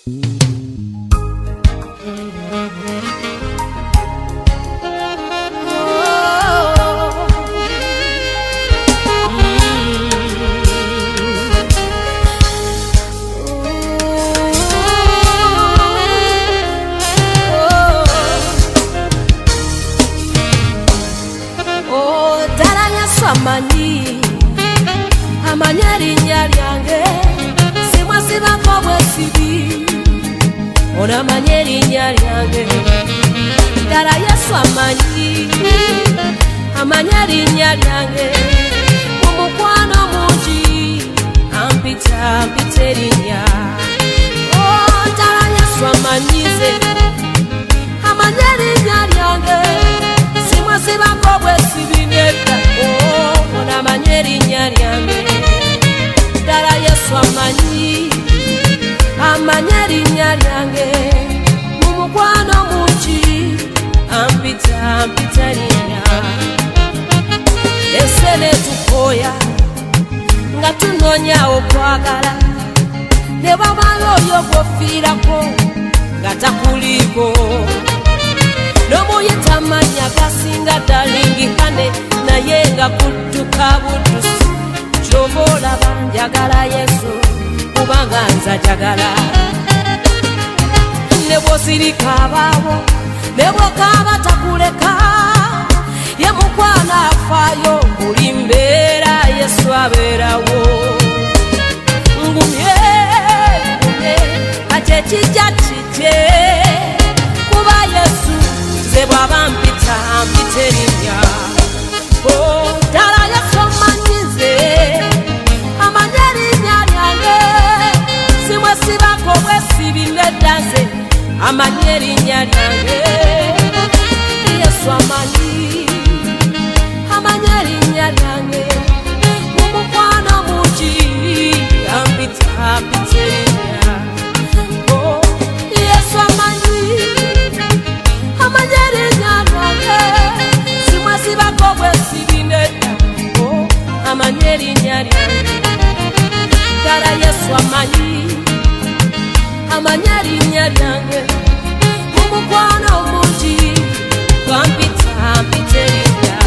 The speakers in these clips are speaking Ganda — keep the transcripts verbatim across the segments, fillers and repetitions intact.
Amanyi amanyeri nyanyange simwa sibako bwesibi ona manyeri nyanyange dara Yesu amanyi amanyeri nyanyange umukwano mungi ampita ampiterinya oh dara Yesu amanyize amanyeri nyanyange simwa sibako bwesibi neta oh ona manyeri nyanyange dara Yesu amanyi amanyeri nyanyange mumukwano mungi ampita ampitarinya esene tukoya nga tunonya okwagala ne bamala oyo gwofiirako nga takuliko nomuyita manya gasinga dalingikane naye nga kudduka buddusi kyobola banjagala Yesu kubanga nza jagala ne bwosirika abaabo ne bwokaba takuleka ye mukwana afaayo buli mbeera Yesu abeerawo ngumye ngumye ate kijja kijje kuba Yesu ze bwaba mpita mpiterinnya oh dala Yesu amanyize amanyeri nyanyange simwe sibako bwesibi neddaze amanyeri nyanyange Yesu amanyi amanyeri nyanyange mumukwano mungi ampita ampiterinnya oh Yesu amanyi amanyeri nyanyange simwe sibako bwesibi nedda oh amanyeri nyanyange dala Yesu amanyi amanyeri nyanyange mumukwano mungi ampita ampiterinnya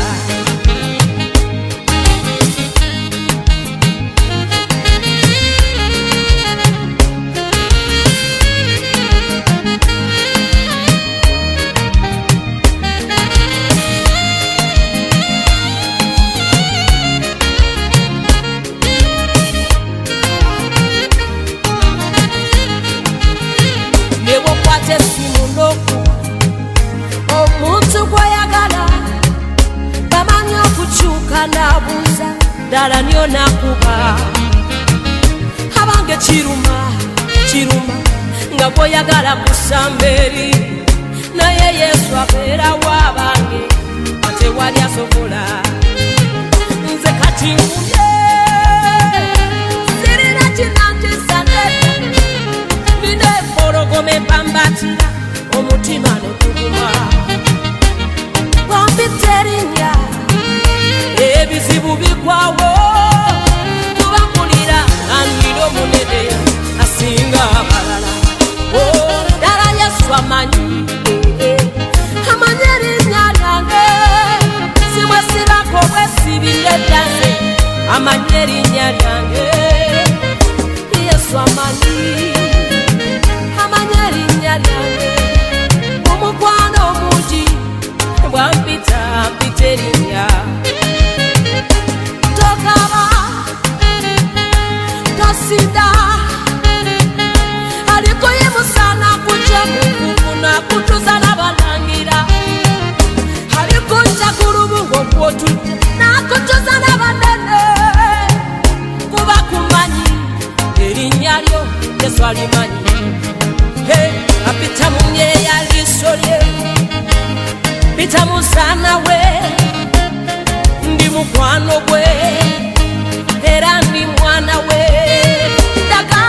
omuntu gwayagala bamanyi okukyuka n'abuuza ddala nyo nakuba abange kiruma kiruma nga gw'oyagala kusamba eri naye Yesu abeerawo abange atewali asobola nze kati ngumye sirina kinanjisa nedda nina empologoma empambatira omutima n'okuguma wampiterinnya ebizibu bigwawo kuba mpulira andira omunene asinga abalala oh dala Yesu amanyi amanyeri nyanyange simwe sibako bwesibi neddaze amanyeri nyanyange Yesu amanyi amanyeri nyanyange mumukwano mungi bwampita mpiterinnya tokaba tosinda aliko yemusana kujja mukukuna kutuza n'abalangira aliko nja kulubungo kwotudde nakutuza n'abanene kuba kumanyi erinnya lyo Yesu alimanyi hey apita munyeya liso lye pita musana we ndi mukwano gwe era ndi mwana we daga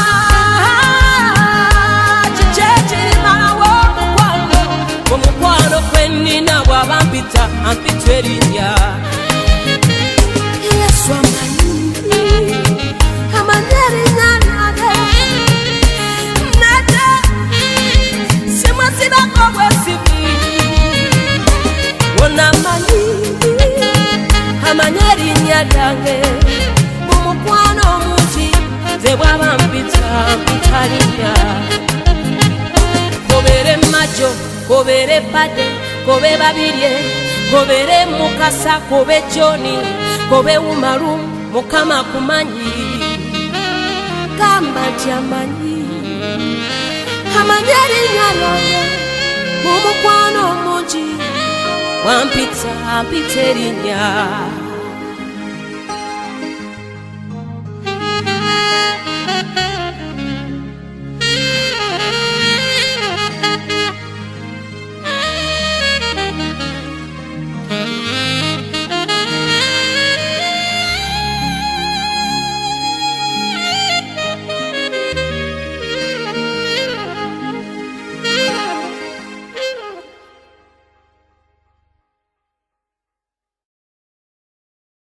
chichechirimawo mukwano omukwano kwenina bwaba mpita ampiterinnya Yesu amanyi amanyeri nyanyange erinnya lyange mu mukwano omungi ze bw'aba mpita mpita linnya kobere majo kobere bade kobe babirye kobere mukasa kobe joni kobe umaru mukama kumanyi kamba tiamanyi amanyi erinnya lyange mu mukwano omungi wampita mpita erinnya